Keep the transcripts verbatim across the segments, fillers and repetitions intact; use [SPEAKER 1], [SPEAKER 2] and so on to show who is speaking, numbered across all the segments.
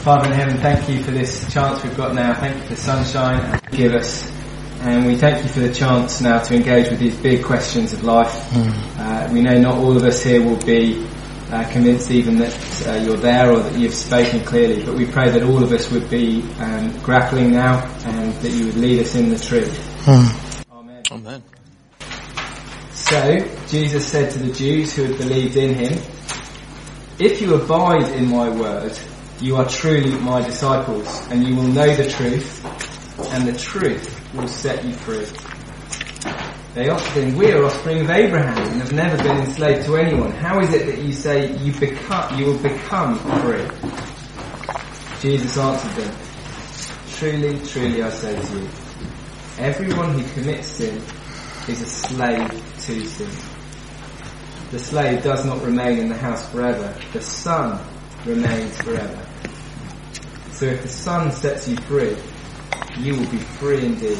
[SPEAKER 1] Father in heaven, thank you for this chance we've got now. Thank you for the sunshine you give us. And we thank you for the chance now to engage with these big questions of life. Mm. Uh, we know not all of us here will be uh, convinced even that uh, you're there or that you've spoken clearly, but we pray that all of us would be um, grappling now and that you would lead us in the truth. Mm. Amen.
[SPEAKER 2] Amen.
[SPEAKER 1] So, Jesus said to the Jews who had believed in him, "If you abide in my word, you are truly my disciples, and you will know the truth, and the truth will set you free." They answered him, "We are offspring of Abraham and have never been enslaved to anyone. How is it that you say you become, you will become free?" Jesus answered them, "Truly, truly I say to you, everyone who commits sin is a slave to sin. The slave does not remain in the house forever. The Son remains forever. So if the Son sets you free, you will be free indeed.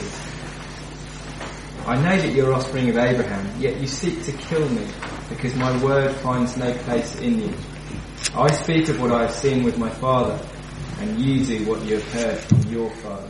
[SPEAKER 1] I know that you are offspring of Abraham, yet you seek to kill me, because my word finds no place in you. I speak of what I have seen with my Father, and you do what you have heard from your father."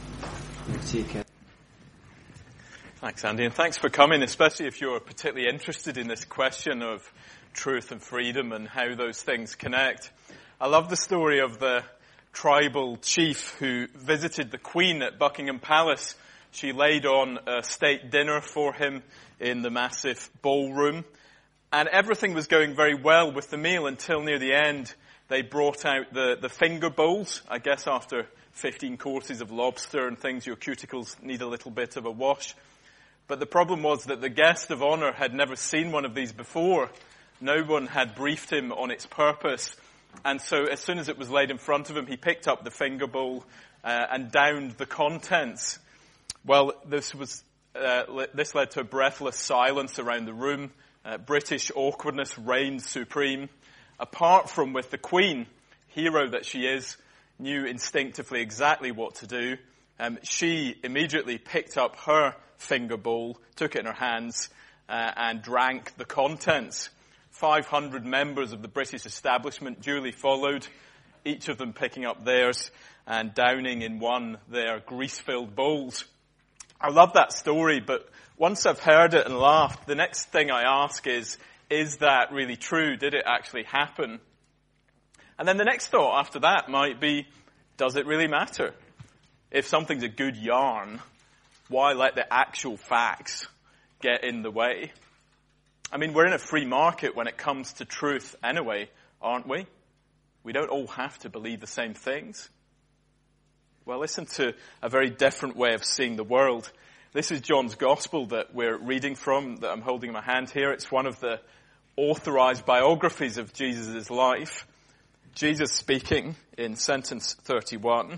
[SPEAKER 2] Thanks, Andy, and thanks for coming, especially if you're particularly interested in this question of truth and freedom and how those things connect. I love the story of the tribal chief who visited the Queen at Buckingham Palace. She laid on a state dinner for him in the massive ballroom, and everything was going very well with the meal until near the end they brought out the, the finger bowls. I guess after fifteen courses of lobster and things, your cuticles need a little bit of a wash. But the problem was that the guest of honor had never seen one of these before. No one had briefed him on its purpose. And so as soon as it was laid in front of him, he picked up the finger bowl uh, and downed the contents. Well, this was uh, this led to a breathless silence around the room. Uh, British awkwardness reigned supreme. Apart from with the Queen, hero that she is, knew instinctively exactly what to do. Um, she immediately picked up her finger bowl, took it in her hands, uh, and drank the contents. five hundred members of the British establishment duly followed, each of them picking up theirs and downing in one their grease-filled bowls. I love that story, but once I've heard it and laughed, the next thing I ask is, is that really true? Did it actually happen? And then the next thought after that might be, does it really matter? If something's a good yarn, why let the actual facts get in the way? I mean, we're in a free market when it comes to truth anyway, aren't we? We don't all have to believe the same things. Well, listen to a very different way of seeing the world. This is John's Gospel that we're reading from, that I'm holding in my hand here. It's one of the authorized biographies of Jesus' life. Jesus speaking in sentence thirty-one.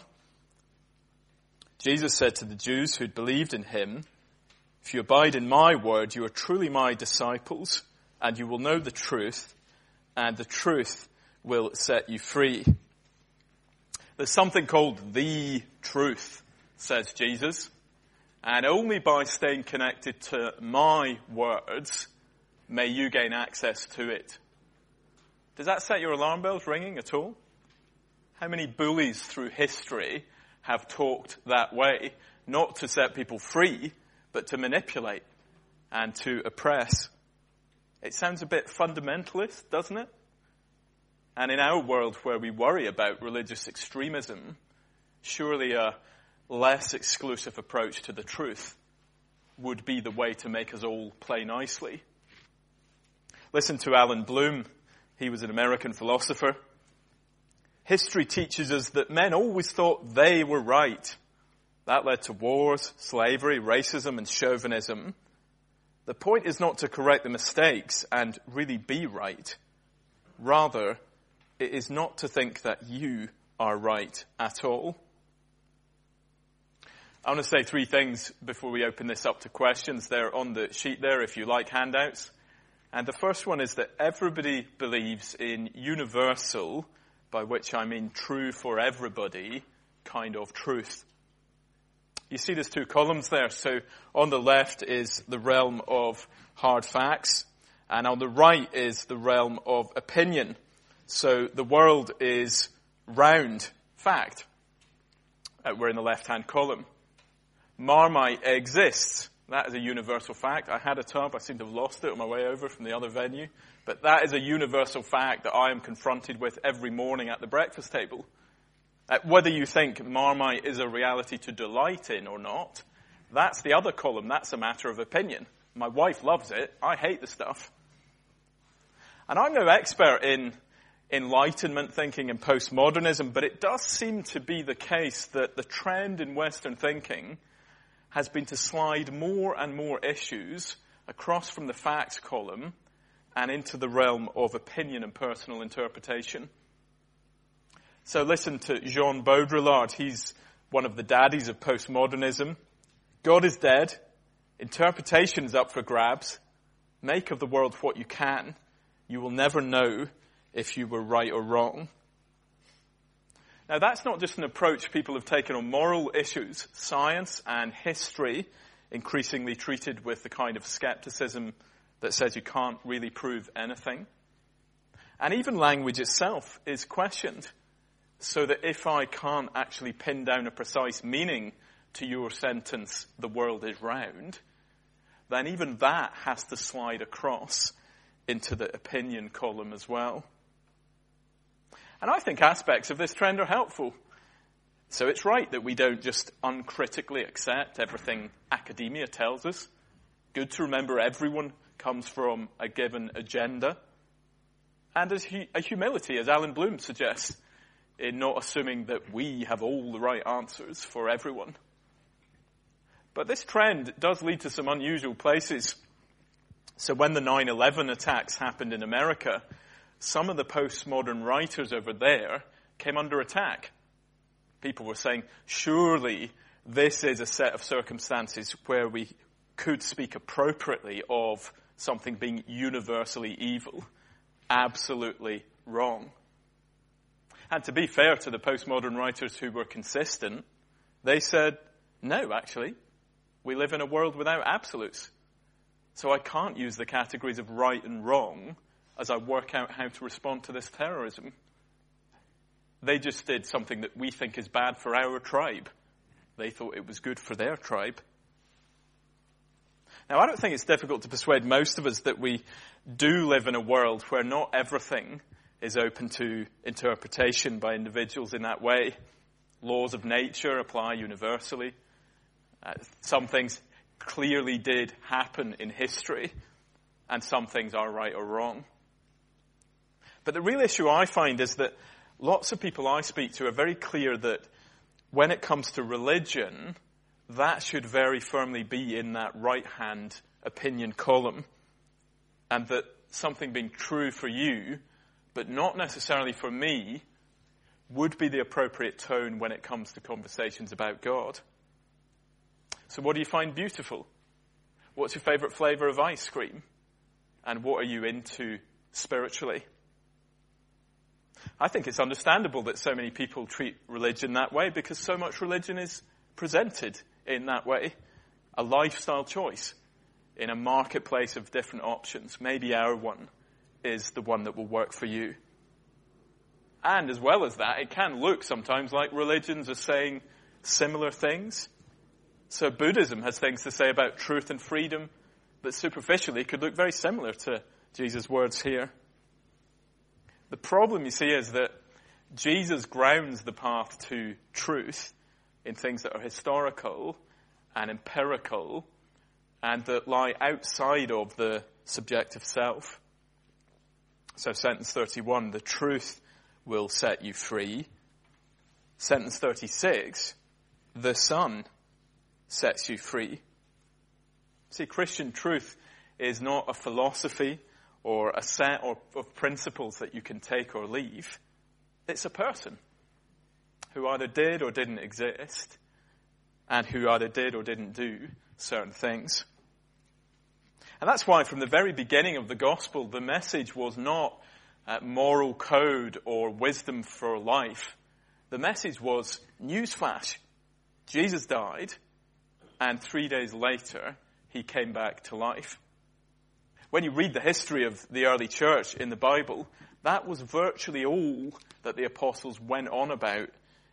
[SPEAKER 2] Jesus said to the Jews who'd believed in him, "If you abide in my word, you are truly my disciples, and you will know the truth, and the truth will set you free." There's something called the truth, says Jesus, and only by staying connected to my words may you gain access to it. Does that set your alarm bells ringing at all? How many bullies through history have talked that way, not to set people free, but to manipulate and to oppress? It sounds a bit fundamentalist, doesn't it? And in our world where we worry about religious extremism, surely a less exclusive approach to the truth would be the way to make us all play nicely. Listen to Alan Bloom. He was an American philosopher. History teaches us that men always thought they were right. That led to wars, slavery, racism, and chauvinism. The point is not to correct the mistakes and really be right. Rather, it is not to think that you are right at all. I want to say three things before we open this up to questions. They're on the sheet there if you like handouts. And the first one is that everybody believes in universal, by which I mean true for everybody, kind of truth. You see there's two columns there. So on the left is the realm of hard facts, and on the right is the realm of opinion. So the world is round, fact. Uh, we're in the left-hand column. Marmite exists. That is a universal fact. I had a tub. I seem to have lost it on my way over from the other venue. But that is a universal fact that I am confronted with every morning at the breakfast table. Uh, whether you think Marmite is a reality to delight in or not, that's the other column. That's a matter of opinion. My wife loves it. I hate the stuff. And I'm no expert in Enlightenment thinking and postmodernism, but it does seem to be the case that the trend in Western thinking has been to slide more and more issues across from the facts column and into the realm of opinion and personal interpretation. So listen to Jean Baudrillard. He's one of the daddies of postmodernism. God is dead. Interpretation is up for grabs. Make of the world what you can. You will never know if you were right or wrong. Now, that's not just an approach people have taken on moral issues. Science and history increasingly treated with the kind of skepticism that says you can't really prove anything. And even language itself is questioned, so that if I can't actually pin down a precise meaning to your sentence, the world is round, then even that has to slide across into the opinion column as well. And I think aspects of this trend are helpful. So it's right that we don't just uncritically accept everything academia tells us. Good to remember everyone comes from a given agenda. And as hu- a humility, as Alan Bloom suggests, in not assuming that we have all the right answers for everyone. But this trend does lead to some unusual places. So when the nine eleven attacks happened in America, some of the postmodern writers over there came under attack. People were saying, surely this is a set of circumstances where we could speak appropriately of something being universally evil. Absolutely wrong. And to be fair to the postmodern writers who were consistent, they said, no, actually, we live in a world without absolutes. So I can't use the categories of right and wrong as I work out how to respond to this terrorism. They just did something that we think is bad for our tribe. They thought it was good for their tribe. Now, I don't think it's difficult to persuade most of us that we do live in a world where not everything is open to interpretation by individuals in that way. Laws of nature apply universally. Uh, some things clearly did happen in history, and some things are right or wrong. But the real issue I find is that lots of people I speak to are very clear that when it comes to religion, that should very firmly be in that right-hand opinion column, and that something being true for you, but not necessarily for me, would be the appropriate tone when it comes to conversations about God. So what do you find beautiful? What's your favorite flavor of ice cream? And what are you into spiritually? I think it's understandable that so many people treat religion that way because so much religion is presented in that way. A lifestyle choice in a marketplace of different options. Maybe our one is the one that will work for you. And as well as that, it can look sometimes like religions are saying similar things. So Buddhism has things to say about truth and freedom that superficially could look very similar to Jesus' words here. The problem, you see, is that Jesus grounds the path to truth in things that are historical and empirical and that lie outside of the subjective self. So sentence thirty-one, the truth will set you free. Sentence thirty-six, the Son sets you free. See, Christian truth is not a philosophy or a set of principles that you can take or leave. It's a person who either did or didn't exist and who either did or didn't do certain things. And that's why from the very beginning of the gospel, the message was not uh, moral code or wisdom for life. The message was newsflash. Jesus died, and three days later, he came back to life. When you read the history of the early church in the Bible, that was virtually all that the apostles went on about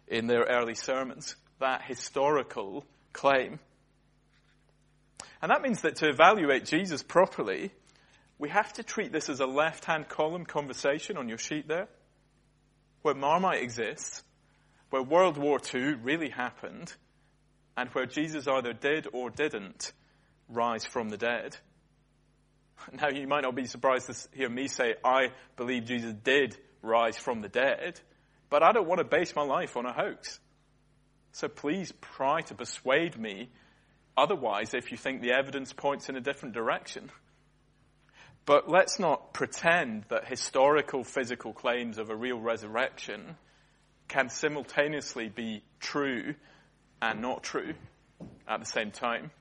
[SPEAKER 2] in their early sermons, that historical claim. And that means that to evaluate Jesus properly, we have to treat this as a left-hand column conversation on your sheet there, where Marmite exists, where World War Two really happened, and where Jesus either did or didn't rise from the dead. Now, you might not be surprised to hear me say, I believe Jesus did rise from the dead, but I don't want to base my life on a hoax. So please try to persuade me otherwise if you think the evidence points in a different direction. But let's not pretend that historical physical claims of a real resurrection can simultaneously be true and not true at the same time.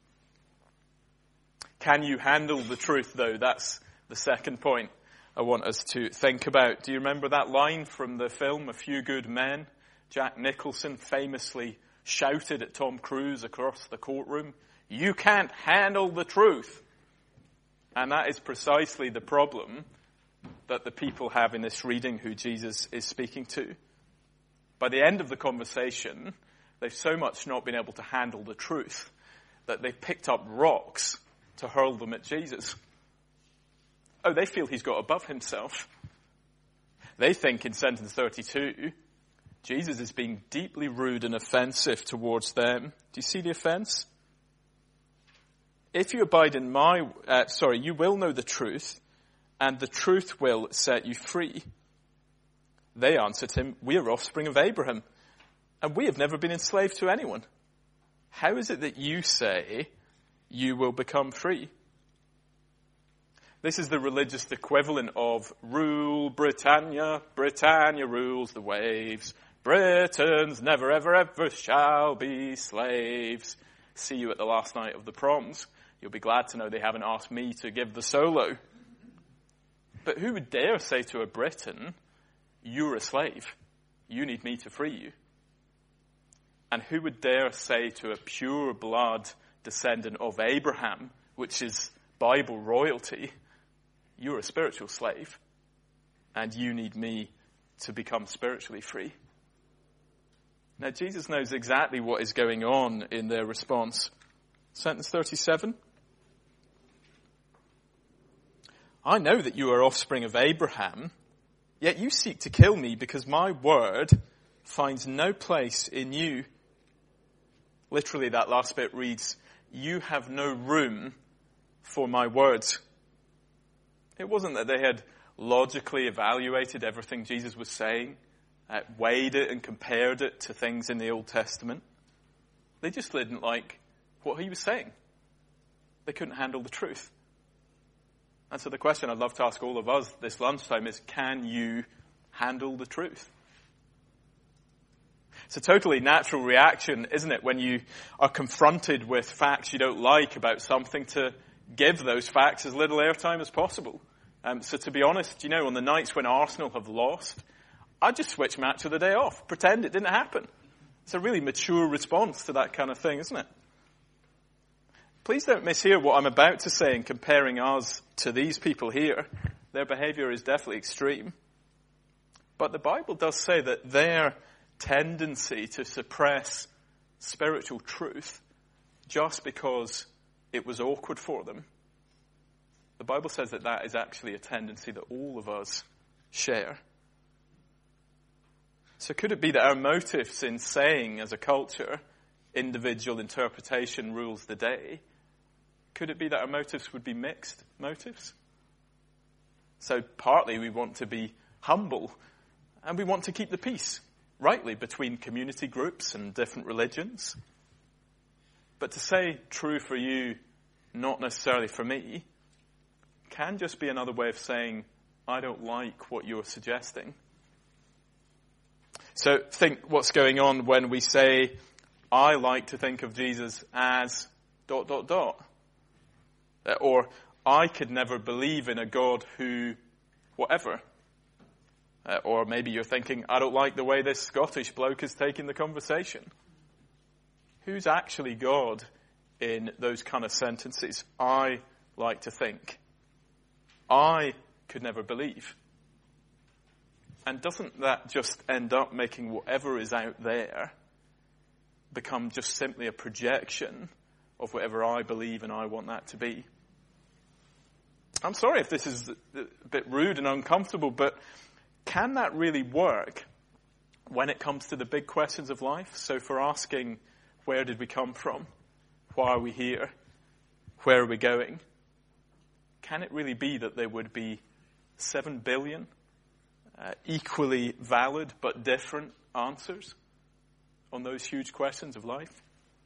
[SPEAKER 2] Can you handle the truth, though? That's the second point I want us to think about. Do you remember that line from the film A Few Good Men? Jack Nicholson famously shouted at Tom Cruise across the courtroom, "You can't handle the truth." And that is precisely the problem that the people have in this reading who Jesus is speaking to. By the end of the conversation, they've so much not been able to handle the truth that they've picked up rocks to hurl them at Jesus. Oh, they feel he's got above himself. They think in sentence thirty-two, Jesus is being deeply rude and offensive towards them. Do you see the offense? If you abide in my, uh, sorry, you will know the truth, and the truth will set you free. They answered him, "We are offspring of Abraham, and we have never been enslaved to anyone. How is it that you say you will become free?" This is the religious equivalent of "Rule Britannia, Britannia rules the waves. Britons never ever ever shall be slaves. See you at the last night of the proms. You'll be glad to know they haven't asked me to give the solo." But who would dare say to a Briton, "You're a slave. You need me to free you"? And who would dare say to a pure blood descendant of Abraham, which is Bible royalty, "You're a spiritual slave, and you need me to become spiritually free"? Now, Jesus knows exactly what is going on in their response. Sentence thirty-seven. "I know that you are offspring of Abraham, yet you seek to kill me because my word finds no place in you." Literally, that last bit reads, "You have no room for my words." It wasn't that they had logically evaluated everything Jesus was saying, uh, weighed it and compared it to things in the Old Testament. They just didn't like what he was saying. They couldn't handle the truth. And so the question I'd love to ask all of us this lunchtime is, can you handle the truth? It's a totally natural reaction, isn't it, when you are confronted with facts you don't like about something, to give those facts as little airtime as possible. Um, so to be honest, you know, on the nights when Arsenal have lost, I just switch match of the day off, pretend it didn't happen. It's a really mature response to that kind of thing, isn't it? Please don't mishear what I'm about to say in comparing us to these people here. Their behavior is definitely extreme. But the Bible does say that their tendency to suppress spiritual truth just because it was awkward for them, the Bible says that that is actually a tendency that all of us share. So could it be that our motives in saying as a culture, individual interpretation rules the day? Could it be that our motives would be mixed motives? So partly we want to be humble and we want to keep the peace, rightly, between community groups and different religions. But to say true for you, not necessarily for me, can just be another way of saying, I don't like what you're suggesting. So think what's going on when we say, I like to think of Jesus as dot, dot, dot. Or, I could never believe in a God who, whatever. Uh, or maybe you're thinking, I don't like the way this Scottish bloke is taking the conversation. Who's actually God in those kind of sentences? I like to think. I could never believe. And doesn't that just end up making whatever is out there become just simply a projection of whatever I believe and I want that to be? I'm sorry if this is a bit rude and uncomfortable, but can that really work when it comes to the big questions of life? So for asking, where did we come from? Why are we here? Where are we going? Can it really be that there would be seven billion uh, equally valid but different answers on those huge questions of life?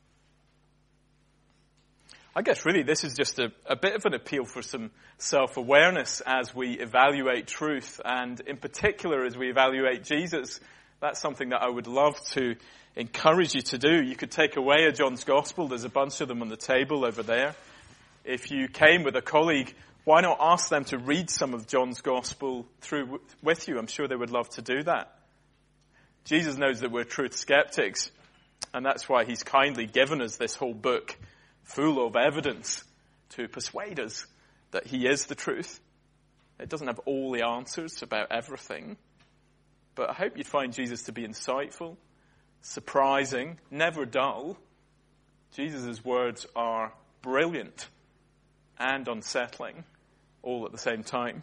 [SPEAKER 2] I guess really this is just a, a bit of an appeal for some self-awareness as we evaluate truth, and in particular as we evaluate Jesus. That's something that I would love to encourage you to do. You could take away a John's Gospel. There's a bunch of them on the table over there. If you came with a colleague, why not ask them to read some of John's Gospel through with you? I'm sure they would love to do that. Jesus knows that we're truth skeptics, and that's why he's kindly given us this whole book full of evidence to persuade us that he is the truth. It doesn't have all the answers about everything, but I hope you'd find Jesus to be insightful, surprising, never dull. Jesus' words are brilliant and unsettling all at the same time.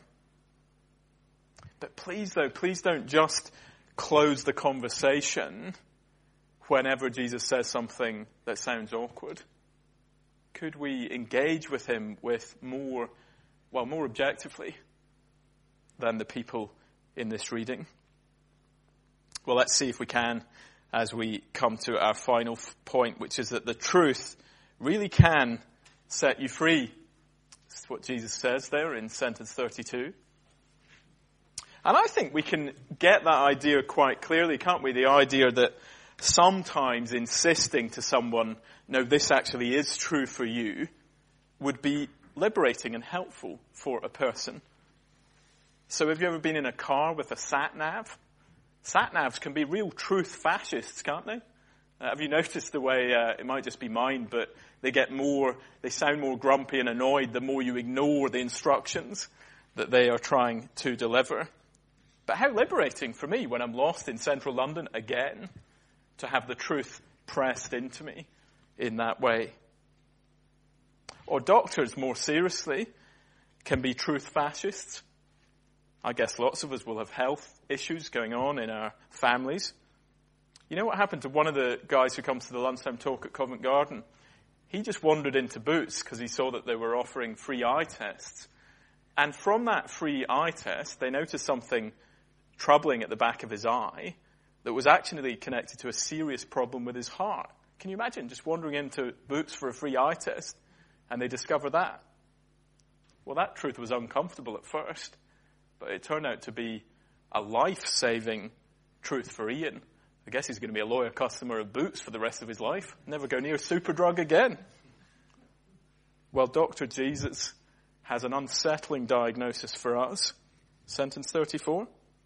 [SPEAKER 2] But please, though, please don't just close the conversation whenever Jesus says something that sounds awkward. Could we engage with him with more, well, more objectively than the people in this reading? Well, let's see if we can as we come to our final point, which is that the truth really can set you free. That's what Jesus says there in sentence thirty-two. And I think we can get that idea quite clearly, can't we? The idea that sometimes insisting to someone, no, this actually is true for you, would be liberating and helpful for a person. So have you ever been in a car with a sat-nav? Sat-navs can be real truth fascists, can't they? Uh, have you noticed the way, uh, it might just be mine, but they get more, they sound more grumpy and annoyed the more you ignore the instructions that they are trying to deliver. But how liberating for me when I'm lost in central London again to have the truth pressed into me in that way. Or doctors, more seriously, can be truth fascists. I guess lots of us will have health issues going on in our families. You know what happened to one of the guys who comes to the lunchtime talk at Covent Garden? He just wandered into Boots because he saw that they were offering free eye tests. And from that free eye test, they noticed something troubling at the back of his eye that was actually connected to a serious problem with his heart. Can you imagine just wandering into Boots for a free eye test and they discover that? Well, that truth was uncomfortable at first, but it turned out to be a life-saving truth for Ian. I guess he's going to be a loyal customer of Boots for the rest of his life. Never go near Superdrug again. Well, Doctor Jesus has an unsettling diagnosis for us. Sentence thirty-four.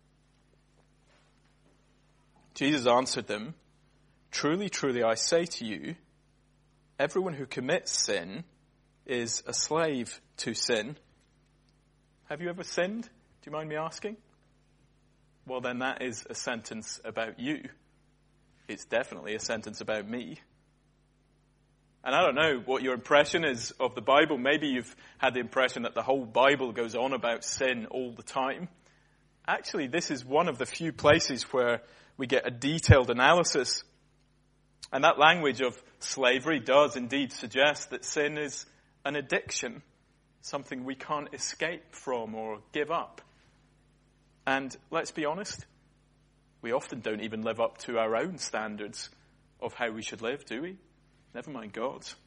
[SPEAKER 2] Jesus answered them, "Truly, truly, I say to you, everyone who commits sin is a slave to sin." Have you ever sinned? Do you mind me asking? Well, then that is a sentence about you. It's definitely a sentence about me. And I don't know what your impression is of the Bible. Maybe you've had the impression that the whole Bible goes on about sin all the time. Actually, this is one of the few places where we get a detailed analysis. And that language of slavery does indeed suggest that sin is an addiction, something we can't escape from or give up. And let's be honest, we often don't even live up to our own standards of how we should live, do we? Never mind God's.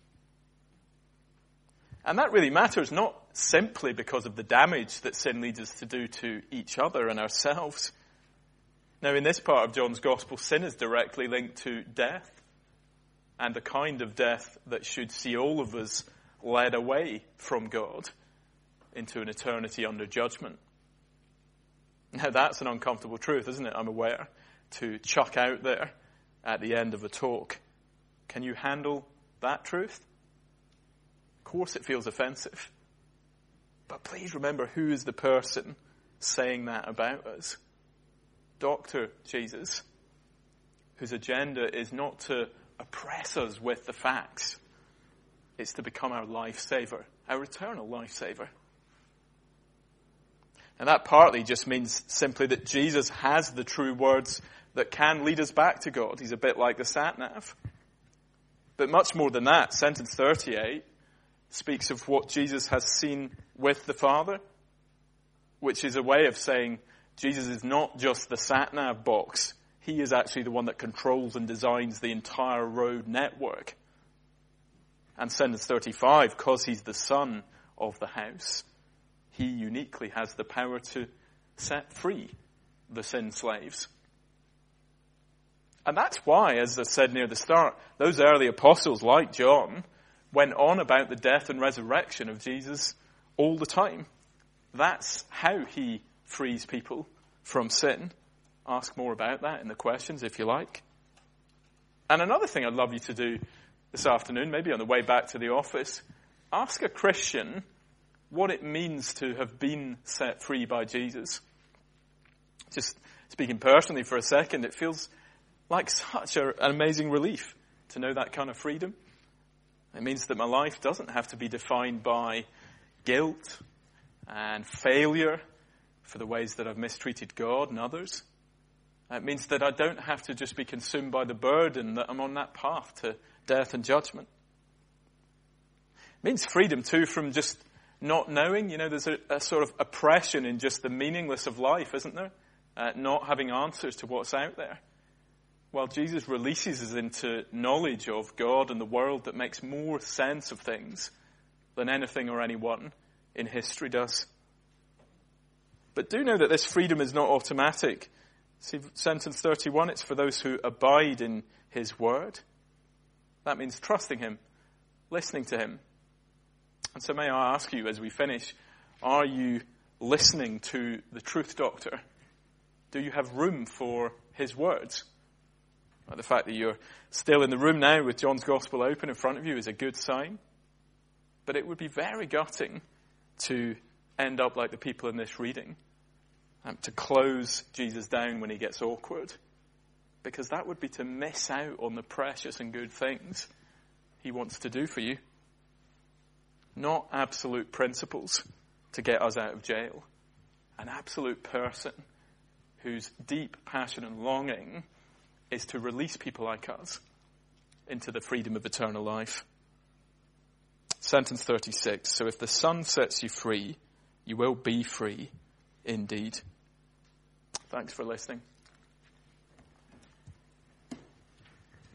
[SPEAKER 2] And that really matters not simply because of the damage that sin leads us to do to each other and ourselves. Now, in this part of John's Gospel, sin is directly linked to death, and a kind of death that should see all of us led away from God into an eternity under judgment. Now, that's an uncomfortable truth, isn't it? I'm aware, to chuck out there at the end of a talk. Can you handle that truth? Of course it feels offensive. But please remember, who is the person saying that about us? doctor, Jesus, whose agenda is not to oppress us with the facts. It's to become our lifesaver, our eternal lifesaver. And that partly just means simply that Jesus has the true words that can lead us back to God. He's a bit like the sat-nav. But much more than that, sentence thirty-eight speaks of what Jesus has seen with the Father, which is a way of saying Jesus is not just the sat-nav box. He is actually the one that controls and designs the entire road network. And sentence thirty-five, because he's the son of the house, he uniquely has the power to set free the sin slaves. And that's why, as I said near the start, those early apostles like John went on about the death and resurrection of Jesus all the time. That's how he frees people from sin. Ask more about that in the questions if you like. And another thing I'd love you to do this afternoon, maybe on the way back to the office, ask a Christian what it means to have been set free by Jesus. Just speaking personally for a second, it feels like such a, an amazing relief to know that kind of freedom. It means that my life doesn't have to be defined by guilt and failure for the ways that I've mistreated God and others. It means that I don't have to just be consumed by the burden that I'm on that path to death and judgment. It means freedom too from just not knowing. You know, there's a, a sort of oppression in just the meaningless of life, isn't there? Uh, not having answers to what's out there. Well, Jesus releases us into knowledge of God and the world that makes more sense of things than anything or anyone in history does. But do know that this freedom is not automatic. See, sentence thirty-one, it's for those who abide in his word. That means trusting him, listening to him. And so may I ask you as we finish, are you listening to the truth doctor? Do you have room for his words? Well, the fact that you're still in the room now with John's Gospel open in front of you is a good sign. But it would be very gutting to end up like the people in this reading, um, to close Jesus down when he gets awkward, because that would be to miss out on the precious and good things he wants to do for you. Not absolute principles to get us out of jail. An absolute person whose deep passion and longing is to release people like us into the freedom of eternal life. Sentence thirty-six, so if the Son sets you free, you will be free indeed. Thanks for listening.